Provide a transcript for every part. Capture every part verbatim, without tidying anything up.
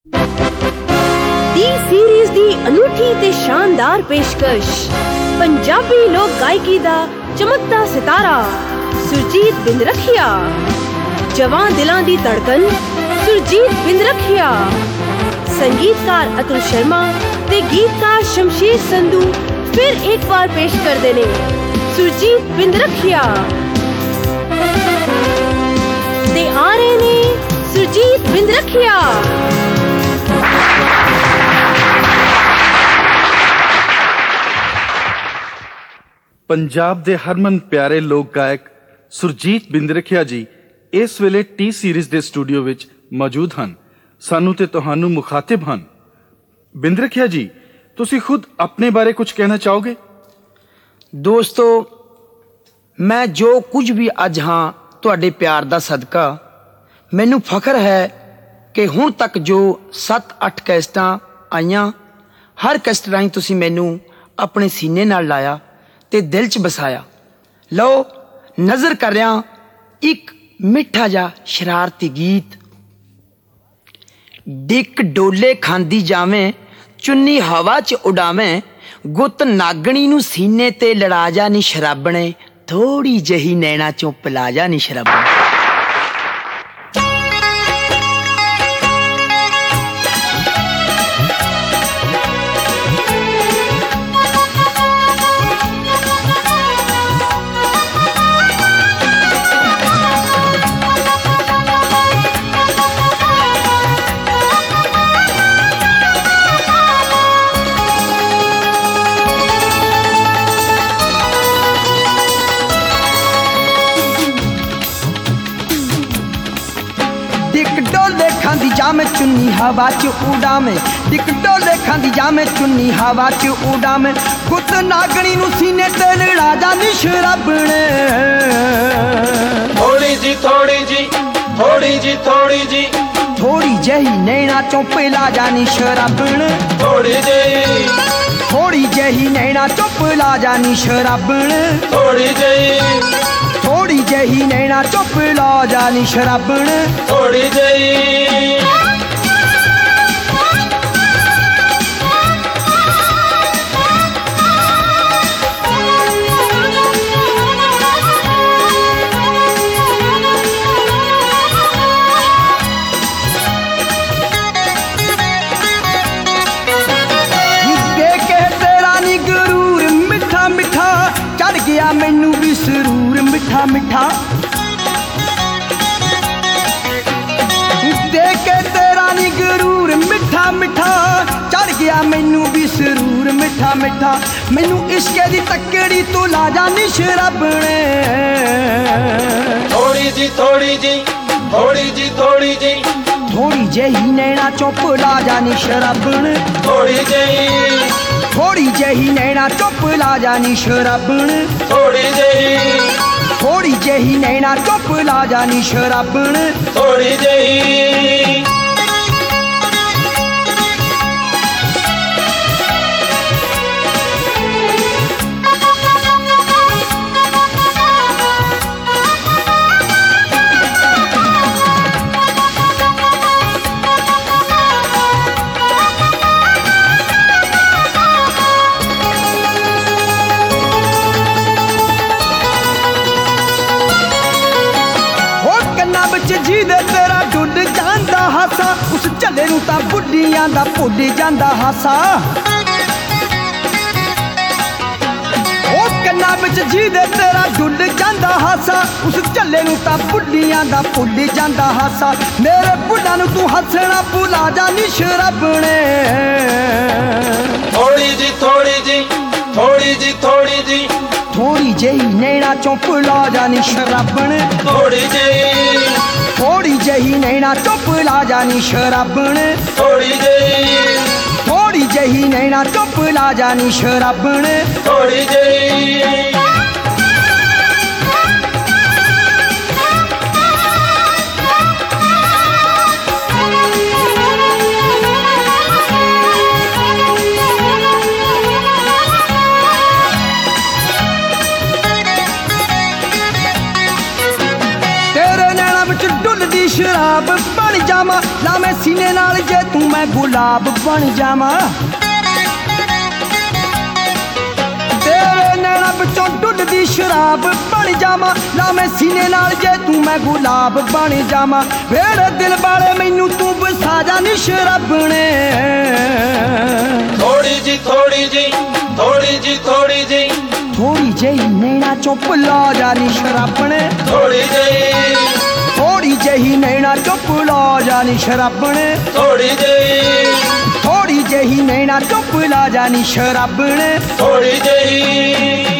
The series दी अनूठी ते शानदार पेशकश पंजाबी लोक गायकी दा चमकदा सितारा सुरजीत बिंद्रखिया। जवान दिलां दी धड़कन सुरजीत बिंद्रखिया। संगीतकार अतुल शर्मा ते गीतकार शमशेर संधू फिर एक बार पेश करदे ने सुरजीत बिंद्रखिया ते आ रहे ने सुरजीत बिंद्रखिया। पंजाब दे हरमन प्यारे लोक गायक सुरजीत बिंद्रखिया जी इस वेले टी सीरीज दे स्टूडियो विच मौजूद हन। सानू ते तुहानू मुखातिब हन। बिंद्रखिया जी, तुसी खुद अपने बारे कुछ कहना चाहोगे? दोस्तों, मैं जो कुछ भी अज हाँ तुहाडे प्यार दा सदका, मैनू फखर है कि हुण तक जो सत्त अठ कैसटां आईयां, हर कैसट राहीं तुसी मैनू अपने सीने नाल लाया ते दिल च बसाया। लो नज़र कर रहा एक मिठा जा शरारती गीत। डिक डोले खांदी जावें, चुन्नी हवा च उड़ावें, गुत नागणी नू सीने ते लड़ा जा नी शराबणे, थोड़ी जही नैना चों पिला जा नी शराबणे। खांदी जामे चुन्नी हवा च उड़ावे, डिक डोले खांदी जामे चुन्नी हवा च उड़ावे, गुत नागणी नू सीने ते लड़ा जा नी शराबणे। थोड़ी जी थोड़ी जी थोड़ी जी थोड़ी जी थोड़ी जही नैना चों पिला जा नी शराबणे। थोड़ी जी थोड़ी जही नैना चों पिला जा नी शराबणे। थोड़ी जी थोड़ी जही नैना चों पिला जा नी शराबणे। थोड़ी जी गया मैनू भी सरूर मिठा मिठा, देख के तेरा नी गरूर मिठा मिठा, चढ़ गया मैनू भी सरूर मिठा मिठा, मैनू इश्के दी तकड़ी तू ला जा नी शराबणे। थोड़ी जी थोड़ी जी थोड़ी जी थोड़ी जी थोड़ी जही नैना चों पिला जा नी शराबणे। थोड़ी जी थोड़ी जही नैना चों पिला जा नी शराबणे। थोड़ी जी थोड़ी जही नैना चों पिला जा नी शराबणे। थोड़ी जी जी दे तेरा डुੱਡ ਜਾਂਦਾ ਹਾਸਾ, उस झल्ले नू तां बुढ़ियां दा भुੱਲ ਜਾਂਦਾ ਹਾਸਾ। ओ कन्ना विच जी दे तेरा डुੱਡ ਜਾਂਦਾ ਹਾਸਾ, उस झल्ले नू तां बुढ़ियां दा भुੱल ਜਾਂਦਾ ਹਾਸਾ। मेरे बुढ़ा नू तू हसना भुला जा नी शराबणे। थोड़ी जी थोड़ी जी थोड़ी जी थोड़ी जी थोड़ी जही नैना चों पिला जा नी शराबणे। थोड़ी जी थोड़ी जही नैना चों पिला जा नी शराबणे। थोड़ी जी थोड़ी जही नैना चों पिला जा नी शराबणे। थोड़ी जी शराब बन जाव जावा लावे सीने नाल जे तू मैं गुलाब बन जावा तेरे नैना विचों डुलदी शराब बन जावा लावे सीने नाल जे तू मैं गुलाब बन जावा मेरे दिल वाले मैनू तू वसा जा नी शराबणे थोड़ी जी थोड़ी जी थोड़ी जी थोड़ी जी थोड़ी जही नैना चुप ला जानी शराबणे थोड़ी जी थोड़ी जही नैना चुप ला जानी शराबणे थोड़ी जी थोड़ी जही नैना चुप ला जानी शराबणे थोड़ी जी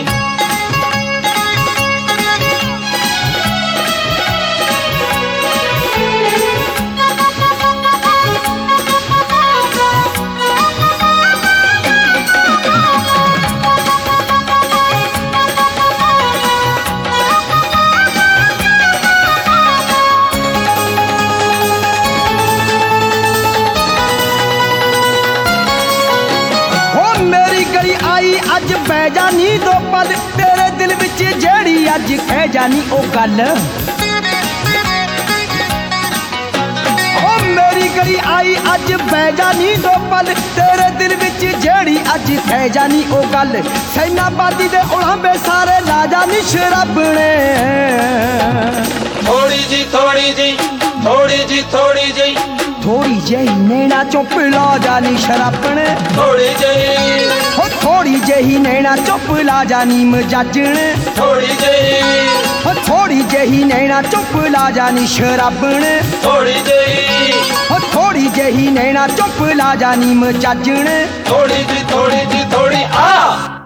आई अज पै जानी दो पल तेरे दिल विच जेड़ी अज कह जानी ओ गल ओ मेरी गली आई अज पै जानी दो पल तेरे दिल विच जेड़ी अज कह जानी ओ गल सैनाबादी दे उलांबे सारे ला जानी शराबणे थोड़ी जी थोड़ी जी थोड़ी जी थोड़ी जी थोड़ी जही नैना चुप ला जानी शराबणे थोड़ी जी हो थोड़ी जही नैना चुप ला जानी मजाजणे थोड़ी जी हो थोड़ी जही नैना चुप ला जानी शराबणे थोड़ी जी हो थोड़ी जही नैना चुप ला जानी मजाजणे थोड़ी जी थोड़ी जी थोड़ी आ